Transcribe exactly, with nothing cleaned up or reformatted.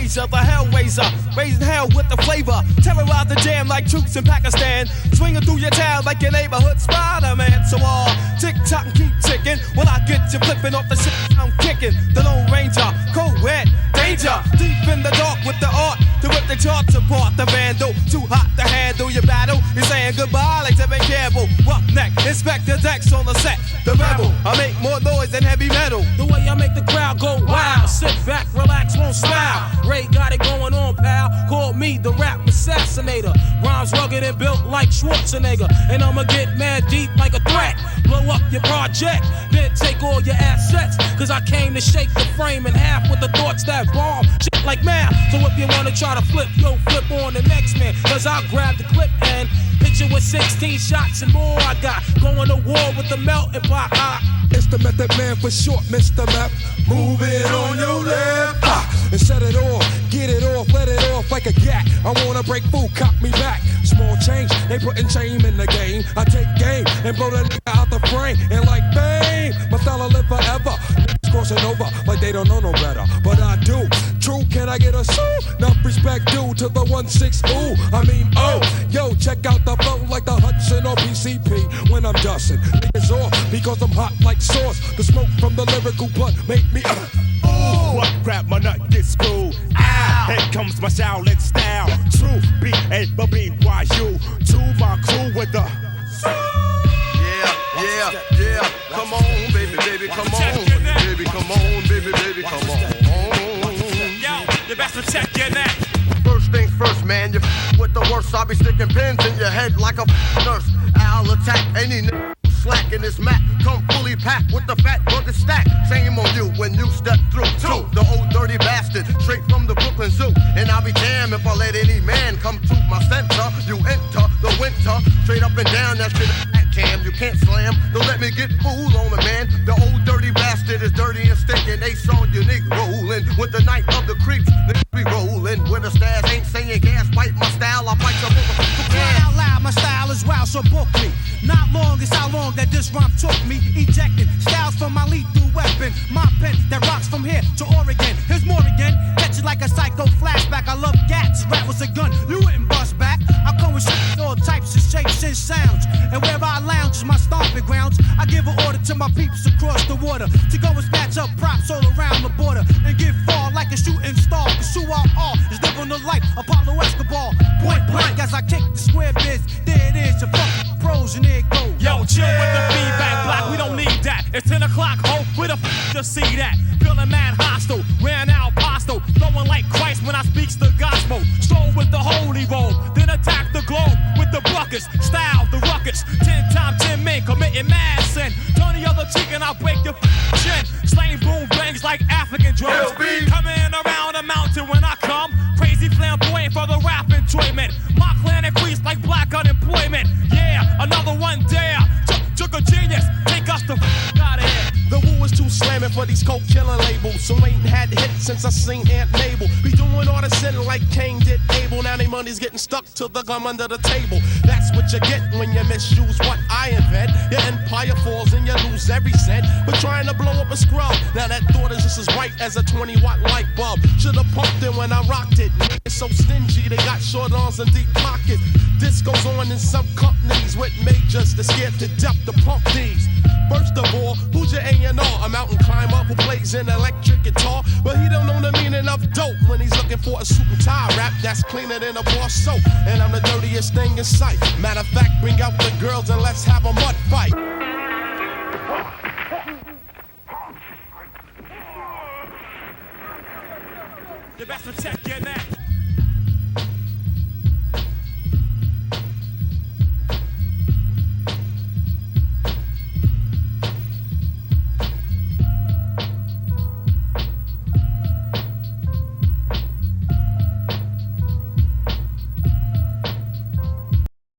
Frazier, the hellraiser, raising hell with the flavor. Terrorize the jam like troops in Pakistan. Swinging through your town like your neighborhood Spider-Man. So all uh, tick tock and keep ticking. When I get you flipping off the shit I'm kicking. The Lone Ranger, co-ed, danger. Deep in the dark with the art to rip the charts apart. The vandal, too hot to handle your battle. You're saying goodbye like Tevin Campbell. Roughneck, Inspector Dex on the set. The rebel, I make more noise than heavy metal. The way I make the crowd go wild. Sit back, relax, won't smile. Ray got it going on, pal. Call me the rap assassinator. Rhymes rugged and built like Schwarzenegger. And I'ma get mad deep like a threat. Blow up your project, then take all your assets. Cause I came to shake the frame in half with the thoughts that bomb shit like math. So if you wanna try to flip, yo, flip on the next man. Cause I'll grab the clip and hit you with sixteen shots and more. I got going to war with the melting pot. I, it's the Method Man for short, Mister Meth. Move it on your left ah, and set it off, get it off, let it off like a gat. I wanna break food, cop me back. Small change, they putting shame in the game. I take game and blow that nigga out the frame. And like bang, my style live forever. Niggas crossing over like they don't know no better, but I do. True, can I get a sue? Enough respect due to the one six ooh. I mean oh, yo, check out the flow like the Hudson or P C P. When I'm dusting, niggas off because I'm hot like sauce. The smoke from the lyrical blunt make me uh, ooh. What crap, my nut gets screwed. Ah, here comes my Shaolin style. True, B A B B Y U. To my crew with the. Yeah, yeah, yeah. Come on, baby, baby, come on, baby, come on, baby, baby, come on. Yo, you best protect your neck. First things first, man. You f- with the worst. I'll be sticking pins in your head like a f- nurse. I'll attack any n- slack in this mat. Come fully packed with the fat burger stack. Shame on you when you step through. Two, the old dirty bastard, straight from the Brooklyn Zoo. And I'll be damned if I let any man come to my center. You enter the winter, straight up and down. That shit at cam, you can't slam. Don't let me get fooled on the man. The old dirty bastard is dirty and stinking. They saw you nigga rolling with the night of the creeps. Niggas be rolling with a stash. Ain't saying gas, bite my style. I bite your motherfucker. Out loud, my style is wild, so book me. Not long is how long that this rhyme took me. Ejecting styles from my lethal weapon. My pen that rocks from here to Oregon. Here's more again. Catch it like a psycho flashback. I love gats. Rap was a gun. You wouldn't bust back. I come with shit, all types of shapes and sounds. And where I lounge is my stomping grounds. I give an order to my peeps across the water to go and snatch up props all around the border and get far like a shooting star. Cause who I are is living the life Apollo Escobar. Point blank as I kick the square biz. There it is, your fucking pros and there it goes. Yo, chill with the feedback block, we don't need that. It's ten o'clock, ho, where the f*** to see that? Feeling mad hostile, ran out posto. Flowing like Christ when I speaks the gospel. Stroll with the holy roll, then attack the globe with the buckets. Style, the ruckus, ten times ten men committing mad sin. Turn the other cheek and I'll break your f*** chin. Slaying boom bangs like African drums. Coming around a mountain when I come. Crazy flamboyant for the rap enjoyment. My clan increased like black unemployment. Yeah, another one dare. Took a genius, take us the f*** out of here. The woo is too slamming for these coke killer labels. So ain't had hits since I seen Aunt Mabel. Be doing all the sin like Cain did Abel. Now they money's getting stuck to the gum under the table. That's what you get when you misuse what I invent. Your empire falls and you lose every cent. But trying to blow up a scrub, now that thought is just as bright as a twenty watt light bulb. Should've pumped it when I rocked it. It's so stingy, they got short arms and deep pockets. This goes on in some companies with majors that's scared to death to pump these. First of all, who's your A and R? A mountain climber who plays an electric guitar, but he don't know the meaning of dope when he's looking for a suit and tie rap that's cleaner than a bar soap. And I'm the dirtiest thing in sight. Matter of fact, bring out the girls and let's have a mud fight. The best protect